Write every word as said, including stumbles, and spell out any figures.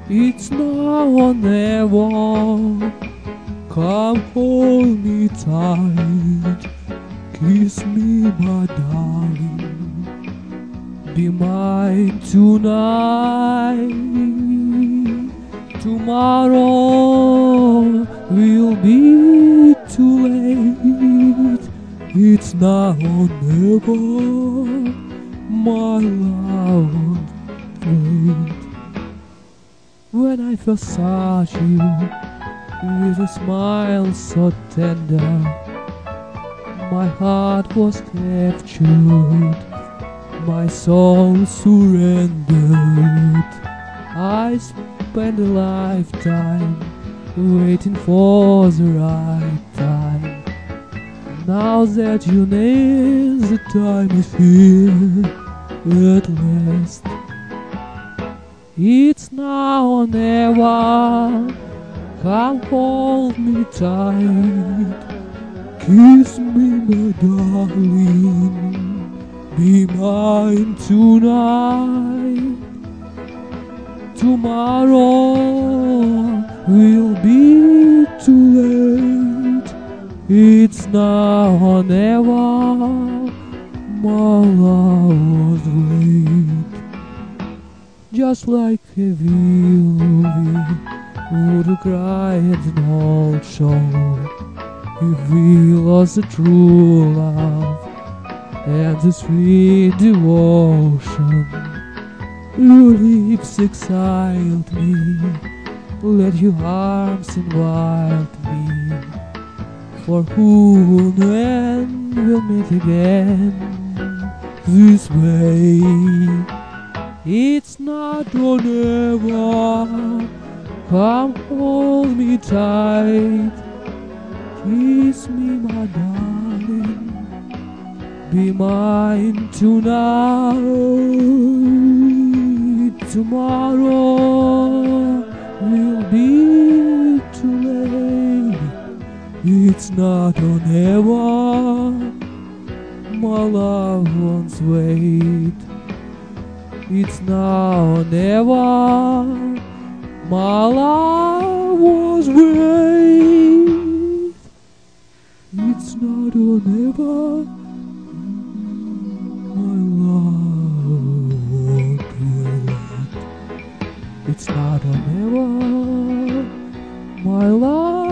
It's now or never. Come hold me tight, kiss me, my darling. Be mine tonight. Tomorrow will be too late. It's now or never, my love. Wait. When I first saw you, with a smile so tender, my heart was captured, my soul surrendered. I spent a lifetime waiting for the right time. Now that you're near, the time is here at last. It's now or never. Come hold me tight, kiss me, my darling. Be mine tonight. Tomorrow will be too late. It's now or never, my love wait. Just like a movie would cry at an old show if we lost the true love and the sweet devotion. Your lips excite me, let your arms invite me. For who and when we'll meet again this way. It's not or never. Come hold me tight, kiss me, my darling. Be mine tonight. Tomorrow will be too late. It's not or never, my love won't wait. It's now or never, my love was wait. It's not or never, my love won't wait. It's not or never, my love.